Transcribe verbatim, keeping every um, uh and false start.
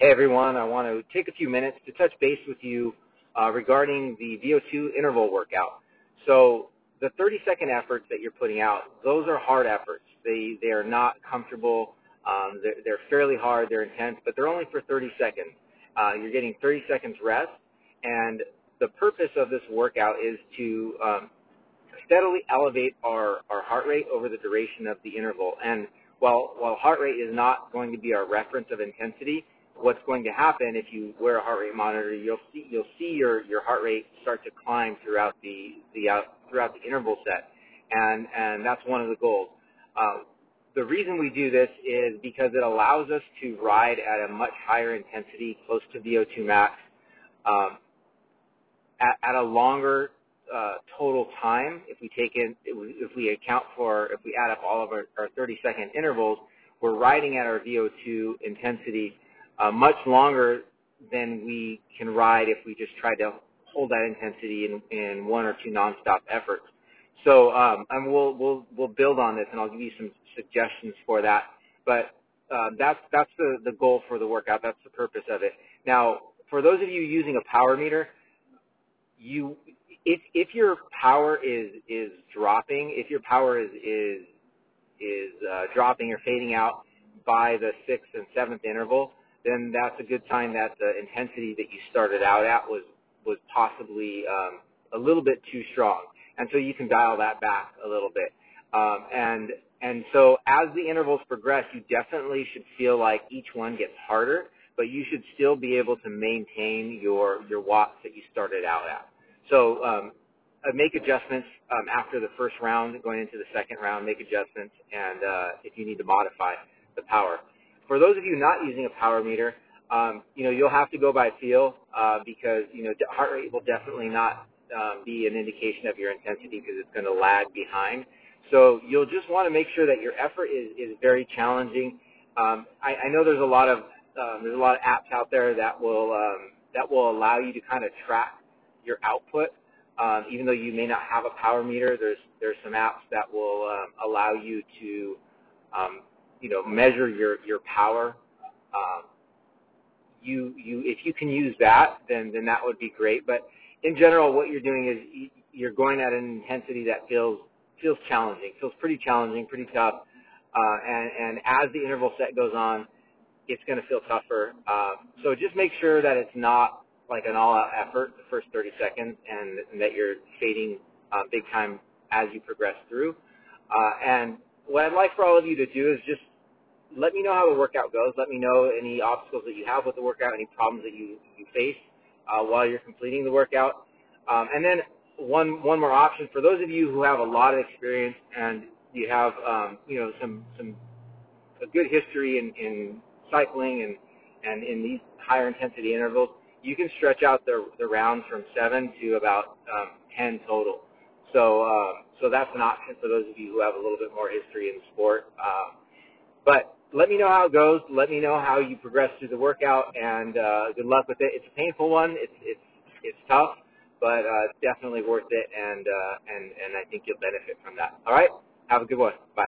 Hey everyone, I want to take a few minutes to touch base with you uh, regarding the V O two interval workout. So the thirty second efforts that you're putting out, those are hard efforts. They, they are not comfortable. Um, they're, they're fairly hard, they're intense, but they're only for thirty seconds. Uh, you're getting thirty seconds rest, and the purpose of this workout is to um, steadily elevate our, our heart rate over the duration of the interval. And while, while heart rate is not going to be our reference of intensity, what's going to happen if you wear a heart rate monitor, you'll see you'll see your, your heart rate start to climb throughout the, the uh, throughout the interval set, and and that's one of the goals. Uh, the reason we do this is because it allows us to ride at a much higher intensity, close to V O two max, um, at, at a longer uh, total time. If we take in, if we account for, if we add up all of our, our thirty second intervals, we're riding at our V O two intensity Uh, much longer than we can ride if we just try to hold that intensity in, in one or two nonstop efforts. So, um, and we'll we'll we'll build on this, and I'll give you some suggestions for that. But uh, that's that's the the goal for the workout. That's the purpose of it. Now, for those of you using a power meter, you if if your power is is dropping, if your power is is is uh, dropping or fading out by the sixth and seventh interval, then that's a good sign that the intensity that you started out at was, was possibly um, a little bit too strong. And so you can dial that back a little bit. Um, and, and so as the intervals progress, you definitely should feel like each one gets harder, but you should still be able to maintain your, your watts that you started out at. So um, uh, make adjustments um, after the first round, going into the second round, make adjustments, and uh, if you need to modify the power. For those of you not using a power meter, um, you know, you'll have to go by feel uh, because, you know, heart rate will definitely not um, be an indication of your intensity because it's going to lag behind. So you'll just want to make sure that your effort is, is very challenging. Um, I, I know there's a lot of um, there's a lot of apps out there that will um, that will allow you to kind of track your output. Um, even though you may not have a power meter, there's there's some apps that will um, allow you to um, you know, measure your, your power. Um, you, you, if you can use that, then, then that would be great. But in general, what you're doing is you're going at an intensity that feels, feels challenging, feels pretty challenging, pretty tough. Uh, and, and as the interval set goes on, it's going to feel tougher. Uh, so just make sure that it's not like an all-out effort the first thirty seconds and, and that you're fading uh, big time as you progress through. Uh, and what I'd like for all of you to do is just let me know how the workout goes. Let me know any obstacles that you have with the workout, any problems that you, you face uh, while you're completing the workout. Um, and then one one more option for those of you who have a lot of experience and you have um, you know some some a good history in, in cycling and and in these higher intensity intervals, you can stretch out the the rounds from seven to about um, ten total. So uh, so that's an option for those of you who have a little bit more history in the sport. Um, But let me know how it goes. Let me know how you progress through the workout, and uh, good luck with it. It's a painful one. It's it's it's tough, but uh, it's definitely worth it, and uh, and and I think you'll benefit from that. All right. Have a good one. Bye.